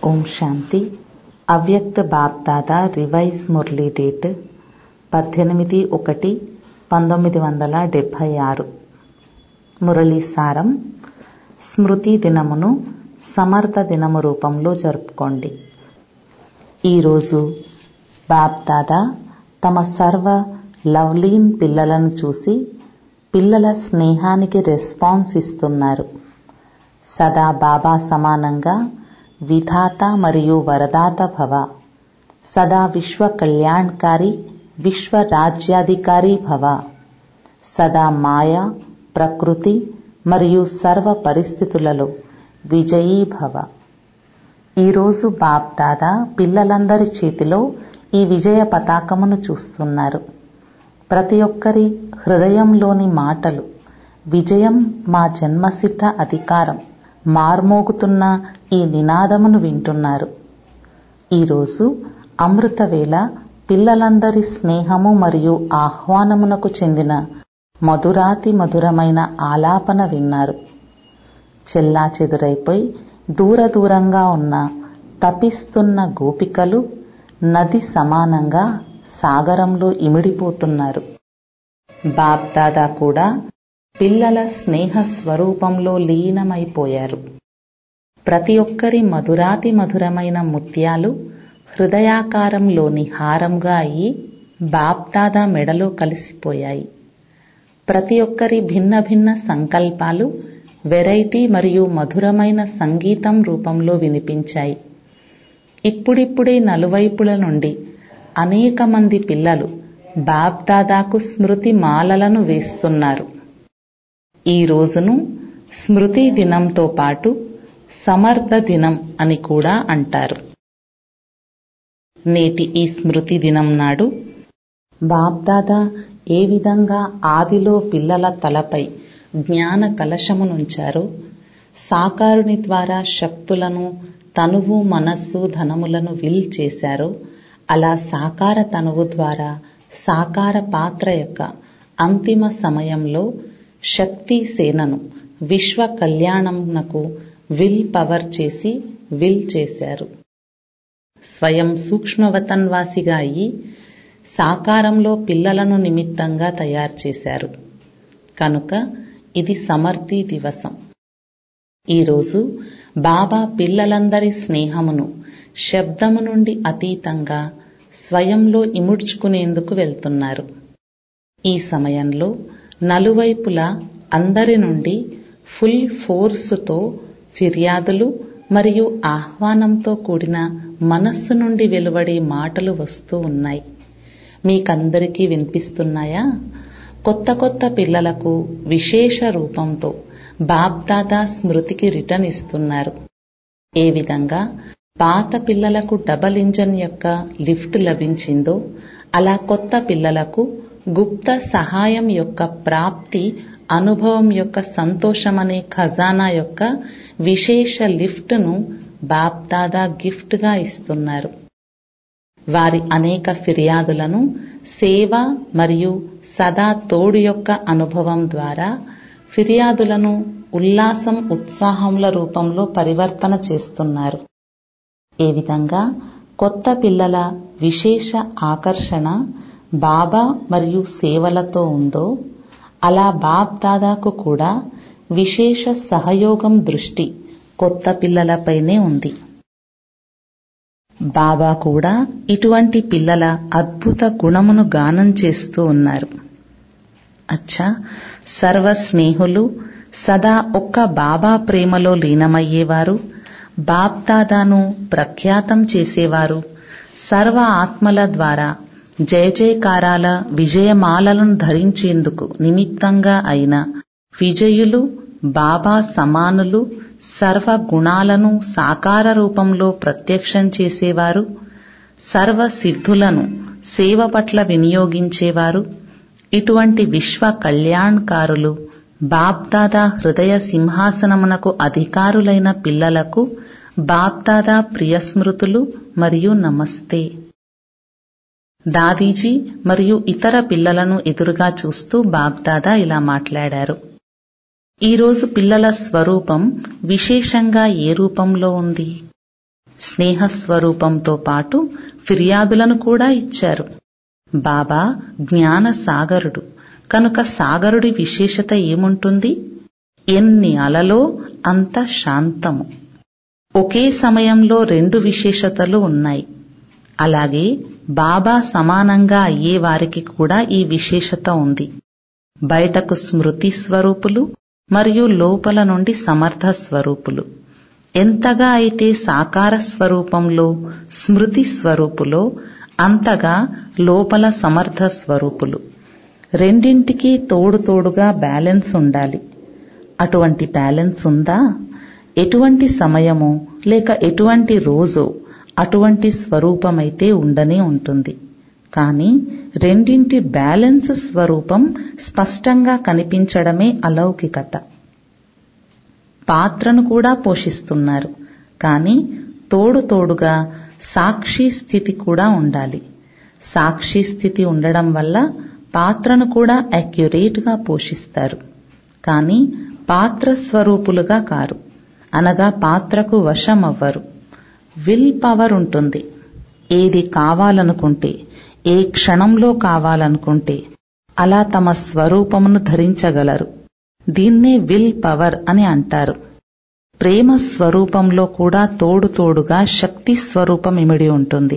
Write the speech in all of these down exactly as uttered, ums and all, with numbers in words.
ఓం శాంతి. అవ్యక్త BapDada revise Murali date పద్దెనిమిది ఒకటి పంతొమ్మిది వందల డెబ్భై ఆరు. మురళీ సారం: స్మృతి దినమును సమర్థ దినము రూపంలో జరుపుకోండి. ఈరోజు బాప్దాదా తమ సర్వ లవ్లీన్ పిల్లలను చూసి పిల్లల స్నేహానికి రెస్పాన్స్ ఇస్తున్నారు. సదా బాబా సమానంగా విధాత మరియు వరదాత భవ. సదా విశ్వ కళ్యాణకారి విశ్వ రాజ్యాధికారి భవ. సదా మాయ, ప్రకృతి మరియు సర్వ పరిస్థితులలో విజయీ భవ. ఈరోజు బాప్దాదా పిల్లలందరి చేతిలో ఈ విజయ పతాకమును చూస్తున్నారు. ప్రతి ఒక్కరి హృదయంలోని మాటలు విజయం మా జన్మసిద్ధ అధికారం మార్మోగుతున్న ఈ నినాదమును వింటున్నారు. ఈరోజు అమృతవేళ పిల్లలందరి స్నేహము మరియు ఆహ్వానమునకు చెందిన మధురాతి మధురమైన ఆలాపన విన్నారు. చెల్లా చెదురైపోయి దూర దూరంగా ఉన్న తపిస్తున్న గోపికలు నది సమానంగా సాగరంలో ఇమిడిపోతున్నారు. బాప్దాదా కూడా పిల్లల స్నేహ స్వరూపంలో లీనమైపోయారు. ప్రతి ఒక్కరి మధురాతి మధురమైన ముత్యాలు హృదయాకారంలోని హారంగా అయి బాప్దాదా మెడలో కలిసిపోయాయి. ప్రతి ఒక్కరి భిన్న భిన్న సంకల్పాలు వెరైటీ మరియు మధురమైన సంగీతం రూపంలో వినిపించాయి. ఇప్పుడిప్పుడే నలువైపుల నుండి అనేక మంది పిల్లలు బాప్దాదాకు స్మృతి మాలలను వేస్తున్నారు. ఈ రోజును స్మృతి దినంతో పాటు సమర్థ దినం అని కూడా అంటారు. నేటి ఈ స్మృతి దినం నాడు బాప్దాదా ఏ విధంగా ఆదిలో పిల్లల తలపై జ్ఞాన కలశమునుంచారో, సాకారుని ద్వారా శక్తులను, తనువు, మనస్సు, ధనములను విల్ చేశారో, అలా సాకార తనువు ద్వారా సాకార పాత్ర యొక్క అంతిమ సమయంలో శక్తి సేనను విశ్వ కళ్యాణమునకు విల్ పవర్ చేసి విల్ చేశారు. స్వయం సూక్ష్మవతన్వాసిగా అయి సాకారంలో పిల్లలను నిమిత్తంగా తయారు చేశారు. కనుక ఇది సమర్థి దివసం. ఈరోజు బాబా పిల్లలందరి స్నేహమును శబ్దము నుండి అతీతంగా స్వయంలో ఇముడ్చుకునేందుకు వెళ్తున్నారు. ఈ సమయంలో నలువైపులా అందరి నుండి ఫుల్ ఫోర్సుతో ఫిర్యాదులు మరియు ఆహ్వానంతో కూడిన మనస్సు నుండి వెలువడే మాటలు వస్తూ ఉన్నాయి. మీకందరికీ వినిపిస్తున్నాయా? కొత్త కొత్త పిల్లలకు విశేష రూపంతో బాప్దాదా స్మృతికి రిటర్న్ ఇస్తున్నారు. ఏ విధంగా పాత పిల్లలకు డబల్ ఇంజన్ యొక్క లిఫ్ట్ లభించిందో, అలా కొత్త పిల్లలకు గుప్త సహాయం యొక్క ప్రాప్తి, అనుభవం యొక్క సంతోషమనే ఖజానా యొక్క విశేష లిఫ్ట్ను బాప్దాదా గిఫ్ట్గా ఇస్తున్నారు. వారి అనేక ఫిర్యాదులను సేవ మరియు సదా తోడు యొక్క అనుభవం ద్వారా ఫిర్యాదులను ఉల్లాసం, ఉత్సాహముల రూపంలో పరివర్తన చేస్తున్నారు. ఏ విధంగా కొత్త పిల్లల విశేష ఆకర్షణ బాబా మరియు సేవలతో ఉందో, అలా బాప్దాదాకు కూడా విశేష సహయోగం దృష్టి కొత్త పిల్లలపైనే ఉంది. బాబా కూడా ఇటువంటి పిల్లల అద్భుత గుణమును గానం చేస్తూ ఉన్నారు. అచ్చా, సర్వ స్నేహులు సదా ఒక్క బాబా ప్రేమలో లీనమయ్యేవారు, బాప్దాదాను ప్రఖ్యాతం చేసేవారు, సర్వ ఆత్మల ద్వారా జయ జయకారాల విజయమాలలను ధరించేందుకు నిమిత్తంగా అయిన విజయులు, బాబా సమానులు, సర్వ గుణాలను సాకార రూపంలో ప్రత్యక్షం చేసేవారు, సర్వ సిద్ధులను సేవ పట్ల వినియోగించేవారు, ఇటువంటి విశ్వ కళ్యాణకారులు బాప్దాదా హృదయ సింహాసనమునకు అధికారులైన పిల్లలకు బాప్దాదా ప్రియస్మృతులు మరియు నమస్తే. దాదీజీ మరియు ఇతర పిల్లలను ఎదురుగా చూస్తూ బాప్దాదా ఇలా మాట్లాడారు. ఈరోజు పిల్లల స్వరూపం విశేషంగా ఏ రూపంలో ఉంది? స్నేహస్వరూపంతో పాటు ఫిర్యాదులను కూడా ఇచ్చారు. బాబా జ్ఞాన సాగరుడు కనుక సాగరుడి విశేషత ఏముంటుంది? ఎన్ని అలలో అంత శాంతము. ఒకే సమయంలో రెండు విశేషతలు ఉన్నాయి. అలాగే బాబా సమానంగా అయ్యే వారికి కూడా ఈ విశేషత ఉంది. బయటకు స్మృతి స్వరూపులు మరియు లోపల నుండి సమర్థ స్వరూపులు. ఎంతగా అయితే సాకార స్వరూపంలో స్మృతి స్వరూపులో అంతగా లోపల సమర్థ స్వరూపులు. రెండింటికి తోడు తోడుగా బ్యాలెన్స్ ఉండాలి. అటువంటి బ్యాలెన్స్ ఉందా? ఎటువంటి సమయమో లేక ఎటువంటి రోజో అటువంటి స్వరూపమైతే ఉండనే ఉంటుంది. కానీ రెండింటి బ్యాలెన్స్ స్వరూపం స్పష్టంగా కనిపించడమే అలౌకికత. పాత్రను కూడా పోషిస్తున్నారు, కానీ తోడు తోడుగా సాక్షి స్థితి కూడా ఉండాలి. సాక్షి స్థితి ఉండడం వల్ల పాత్రను కూడా అక్యురేట్ గా పోషిస్తారు, కానీ పాత్ర స్వరూపులుగా కారు, అనగా పాత్రకు వశం అవ్వరు. విల్ పవర్ ఉంటుంది. ఏది కావాలనుకుంటే, ఏ క్షణంలో కావాలనుకుంటే అలా తమ స్వరూపమును ధరించగలరు. దీన్నే విల్ పవర్ అని అంటారు. ప్రేమ స్వరూపంలో కూడా తోడు తోడుగా శక్తి స్వరూపం ఇమిడి ఉంటుంది.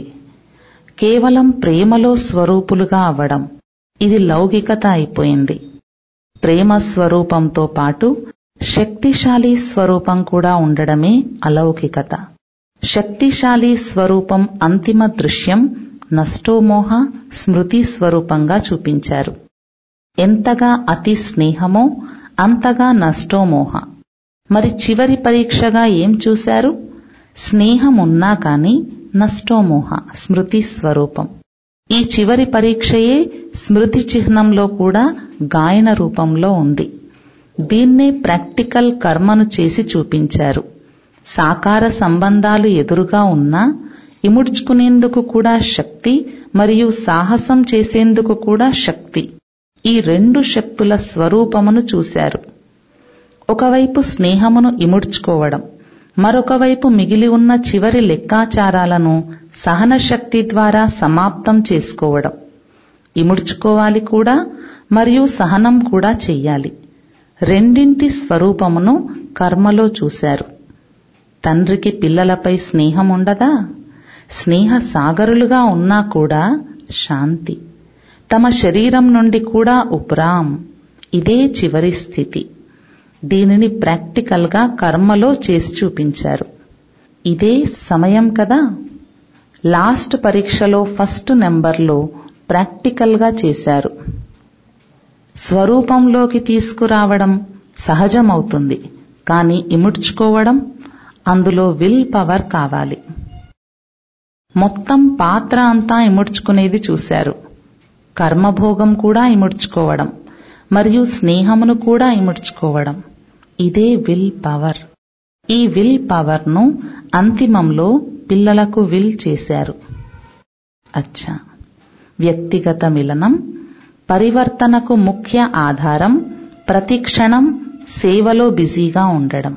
కేవలం ప్రేమలో స్వరూపులుగా అవ్వడం ఇది లౌకికత అయిపోయింది. ప్రేమ స్వరూపంతో పాటు శక్తిశాలి స్వరూపం కూడా ఉండడమే అలౌకికత. శక్తిశాలి స్వరూపం అంతిమ దృశ్యం నష్టోమోహ స్మృతి స్వరూపంగా చూపించారు. ఎంతగా అతి స్నేహమో అంతగా నష్టోమోహ. మరి చివరి పరీక్షగా ఏం చూశారు? స్నేహం ఉన్నా కాని నష్టోమోహ స్మృతి స్వరూపం. ఈ చివరి పరీక్షయే స్మృతి చిహ్నంలో కూడా గాయన రూపంలో ఉంది. దీన్నే ప్రాక్టికల్ కర్మను చేసి చూపించారు. సాకార సంబంధాలు ఎదురుగా ఉన్నా ఇముడ్చుకునేందుకు కూడా శక్తి మరియు సాహసం చేసేందుకు కూడా శక్తి, ఈ రెండు శక్తుల స్వరూపమును చూశారు. ఒకవైపు స్నేహమును ఇముడ్చుకోవడం, మరొక వైపు మిగిలి ఉన్న చివరి లెక్కాచారాలను సహన శక్తి ద్వారా సమాప్తం చేసుకోవడం. ఇముడ్చుకోవాలి కూడా మరియు సహనం కూడా చెయ్యాలి. రెండింటి స్వరూపమును కర్మలో చూశారు. తండ్రికి పిల్లలపై స్నేహం ఉండదా? స్నేహ సాగరులుగా ఉన్నా కూడా శాంతి. తమ శరీరం నుండి కూడా ఉపరాం. ఇదే చివరి స్థితి. దీనిని ప్రాక్టికల్ గా కర్మలో చేసి చూపించారు. ఇదే సమయం కదా. లాస్ట్ పరీక్షలో ఫస్ట్ నెంబర్లో ప్రాక్టికల్ గా చేశారు. స్వరూపంలోకి తీసుకురావడం సహజమవుతుంది, కానీ ఇముడ్చుకోవడం అందులో విల్ పవర్ కావాలి. మొత్తం పాత్ర అంతా ఇముడ్చుకునేది చూశారు. కర్మభోగం కూడా ఇముడ్చుకోవడం మరియు స్నేహమును కూడా ఇముడ్చుకోవడం, ఇదే విల్ పవర్. ఈ విల్ పవర్ ను అంతిమంలో పిల్లలకు విల్ చేశారు. అచ్చా, వ్యక్తిగత మిలనం పరివర్తనకు ముఖ్య ఆధారం ప్రతిక్షణం సేవలో బిజీగా ఉండడం.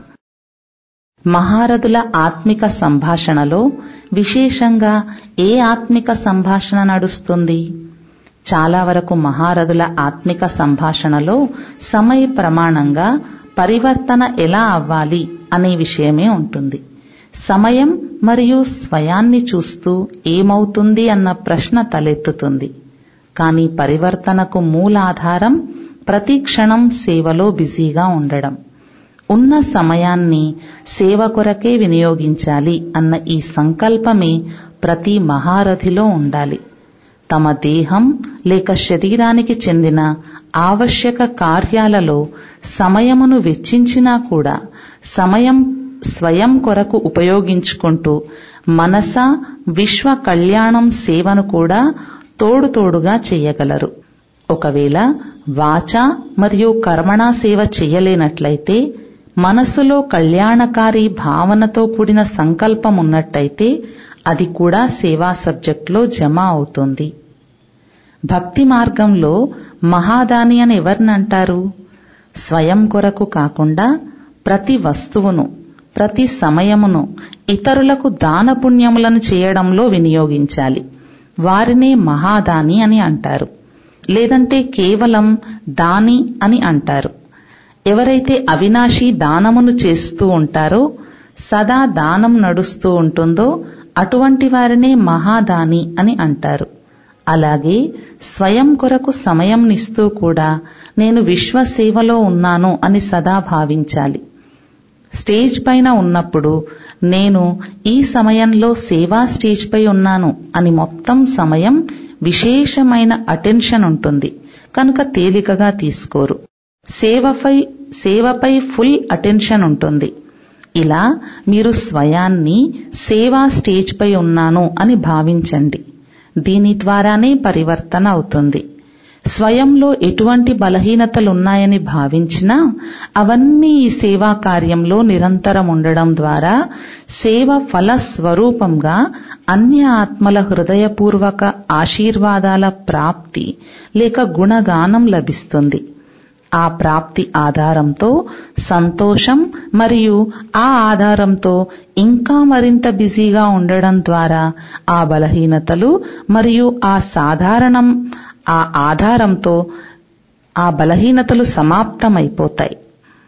మహారథుల ఆత్మిక సంభాషణలో విశేషంగా ఏ ఆత్మిక సంభాషణ నడుస్తుంది? చాలా వరకు మహారథుల ఆత్మిక సంభాషణలో సమయ ప్రమాణంగా పరివర్తన ఎలా అవ్వాలి అనే విషయమే ఉంటుంది. సమయం మరియు స్వయాన్ని చూస్తూ ఏమవుతుంది అన్న ప్రశ్న తలెత్తుతుంది. కానీ పరివర్తనకు మూలాధారం ప్రతి క్షణం సేవలో బిజీగా ఉండడం. ఉన్న సమయాన్ని సేవ కొరకే వినియోగించాలి అన్న ఈ సంకల్పమే ప్రతి మహారథిలో ఉండాలి. తమ దేహం లేక శరీరానికి చెందిన ఆవశ్యక కార్యాలలో సమయమును వెచ్చించినా కూడా సమయం స్వయం కొరకు ఉపయోగించుకుంటూ మనస విశ్వ కళ్యాణం సేవను కూడా తోడు తోడుగా చెయ్యగలరు. ఒకవేళ వాచ మరియు కర్మణా సేవ చెయ్యలేనట్లయితే, మనసులో కళ్యాణకారి భావనతో కూడిన సంకల్పం ఉన్నట్టయితే అది కూడా సేవా సబ్జెక్ట్లో జమ అవుతుంది. భక్తి మార్గంలో మహాదాని అని ఎవరినంటారు? స్వయం కొరకు కాకుండా ప్రతి వస్తువును, ప్రతి సమయమును ఇతరులకు దాన పుణ్యములను చేయడంలో వినియోగించాలి. వారినే మహాదాని అని అంటారు, లేదంటే కేవలం దాని అని అంటారు. ఎవరైతే అవినాశీ దానమును చేస్తూ ఉంటారో, సదా దానం నడుస్తూ ఉంటుందో అటువంటి వారినే మహాదాని అని అంటారు. అలాగే స్వయం కొరకు సమయంనిస్తూ కూడా నేను విశ్వ సేవలో ఉన్నాను అని సదా భావించాలి. స్టేజ్ పైన ఉన్నప్పుడు నేను ఈ సమయంలో సేవా స్టేజ్ పై ఉన్నాను అని మొత్తం సమయం విశేషమైన అటెన్షన్ ఉంటుంది కనుక తేలికగా తీసుకోరు. సేవపై సేవపై ఫుల్ అటెన్షన్ ఉంటుంది. ఇలా మీరు స్వయాన్ని సేవా స్టేజ్ పై ఉన్నాను అని భావించండి. దీని ద్వారానే పరివర్తన అవుతుంది. స్వయంలో ఎటువంటి బలహీనతలున్నాయని భావించినా అవన్నీ ఈ సేవా కార్యంలో నిరంతరం ఉండడం ద్వారా సేవ ఫల స్వరూపంగా అన్య ఆత్మల హృదయపూర్వక ఆశీర్వాదాల ప్రాప్తి లేక గుణగానం లభిస్తుంది. ఆ ప్రాప్తి ఆధారంతో సంతోషం మరియు ఆ ఆధారంతో ఇంకా మరింత బిజీగా ఉండడం ద్వారా ఆ బలహీనతలు మరియు ఆ సాధారణం ఆ ఆధారంతో ఆ బలహీనతలు సమాప్తమైపోతాయి.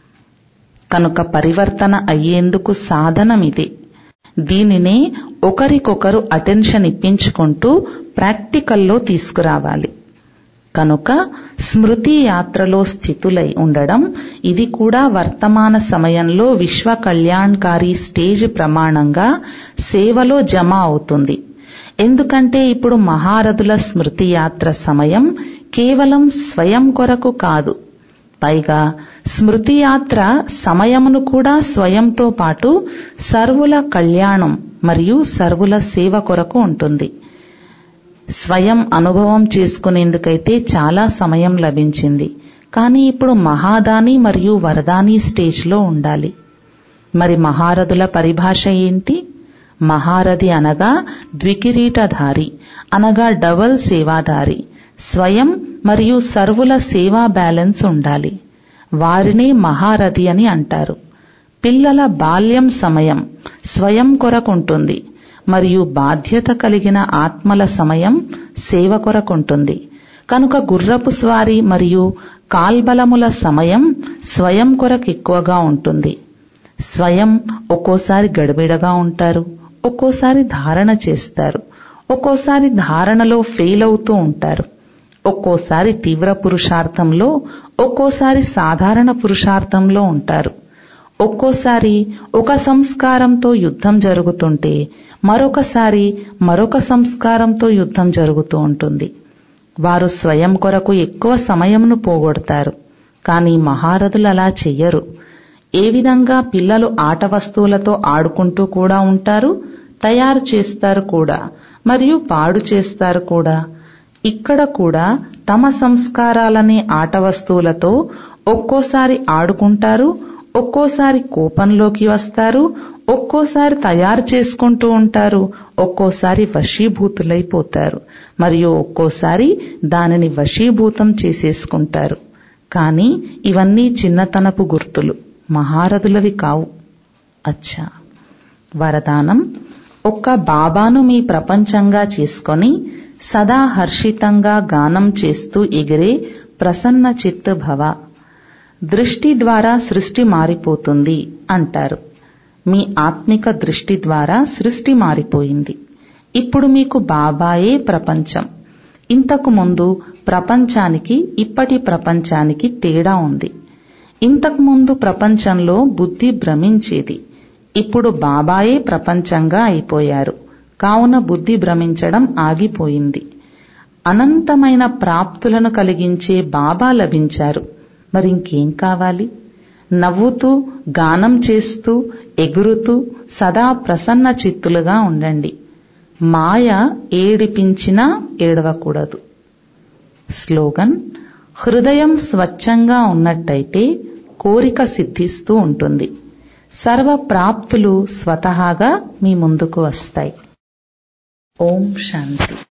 కనుక పరివర్తన అయ్యేందుకు సాధనమిదే. దీనినే ఒకరికొకరు అటెన్షన్ ఇప్పించుకుంటూ ప్రాక్టికల్లో తీసుకురావాలి. కనుక స్మృతి యాత్రలో స్థితులై ఉండడం ఇది కూడా వర్తమాన సమయంలో విశ్వ కళ్యాణకారి స్టేజ్ ప్రమాణంగా సేవలో జమ అవుతుంది. ఎందుకంటే ఇప్పుడు మహారథుల స్మృతి యాత్ర సమయం కేవలం స్వయం కొరకు కాదు, పైగా స్మృతి యాత్ర సమయమును కూడా స్వయంతో పాటు సర్వుల కళ్యాణం మరియు సర్వుల సేవ కొరకు ఉంటుంది. స్వయం అనుభవం చేసుకునేందుకైతే చాలా సమయం లభించింది, కానీ ఇప్పుడు మహాదాని మరియు వరదాని స్టేజ్లో ఉండాలి. మరి మహారథుల పరిభాష ఏంటి? మహారథి అనగా ద్వికిరీటధారి అనగా డబల్ సేవాదారి. స్వయం మరియు సర్వుల సేవా బ్యాలెన్స్ ఉండాలి. వారినే మహారథి అని అంటారు. పిల్లల బాల్యం సమయం స్వయం కొరకుంటుంది మరియు బాధ్యత కలిగిన ఆత్మల సమయం సేవ కొరకుంటుంది. కనుక గుర్రపు స్వారీ మరియు కాల్బలముల సమయం స్వయం కొరకు ఎక్కువగా ఉంటుంది. స్వయం ఒక్కోసారి గడిబిడగా ఉంటారు, ఒక్కోసారి ధారణ చేస్తారు, ఒక్కోసారి ధారణలో ఫెయిల్ అవుతూ ఉంటారు, ఒక్కోసారి తీవ్ర పురుషార్థంలో, ఒక్కోసారి సాధారణ పురుషార్థంలో ఉంటారు. ఒక్కోసారి ఒక సంస్కారంతో యుద్ధం జరుగుతుంటే మరొకసారి మరొక సంస్కారంతో యుద్ధం జరుగుతూ ఉంటుంది. వారు స్వయం కొరకు ఎక్కువ సమయంను పోగొడతారు, కానీ మహారథులు అలా చెయ్యరు. ఏ విధంగా పిల్లలు ఆట వస్తువులతో ఆడుకుంటూ కూడా ఉంటారు, తయారు చేస్తారు కూడా మరియు పాడు చేస్తారు కూడా. ఇక్కడ కూడా తమ సంస్కారాలనే ఆట వస్తువులతో ఒక్కోసారి ఆడుకుంటారు, ఒక్కోసారి కోపంలోకి వస్తారు, ఒక్కోసారి తయారు చేసుకుంటూ ఉంటారు, ఒక్కోసారి వశీభూతులైపోతారు మరియు ఒక్కోసారి దానిని వశీభూతం చేసేసుకుంటారు. కానీ ఇవన్నీ చిన్నతనపు గుర్తులు, మహారథులవి కావు. అచ్చా, వరదానం: ఒక్క బాబాను మీ ప్రపంచంగా చేసుకొని సదా హర్షితంగా గానం చేస్తూ ఎగిరే ప్రసన్న చిత్ భవ. దృష్టి ద్వారా సృష్టి మారిపోతుంది అంటారు. మీ ఆత్మిక దృష్టి ద్వారా సృష్టి మారిపోయింది. ఇప్పుడు మీకు బాబాయే ప్రపంచం. ఇంతకు ముందు ప్రపంచానికి ఇప్పటి ప్రపంచానికి తేడా ఉంది. ఇంతకు ముందు ప్రపంచంలో బుద్ధి భ్రమించేది, ఇప్పుడు బాబాయే ప్రపంచంగా అయిపోయారు. కావున బుద్ధి భ్రమించడం ఆగిపోయింది. అనంతమైన ప్రాప్తులను కలిగించే బాబా లభించారు. మరింకేం కావాలి? నవ్వుతూ, గానం చేస్తూ, ఎగురుతూ సదా ప్రసన్న చిత్తులుగా ఉండండి. మాయ ఏడిపించినా ఏడవకూడదు. స్లోగన్: హృదయం స్వచ్ఛంగా ఉన్నట్టయితే కోరిక సిద్ధిస్తూ ఉంటుంది. సర్వ ప్రాప్తులు స్వతహాగా మీ ముందుకు వస్తాయి. ఓం శాంతి.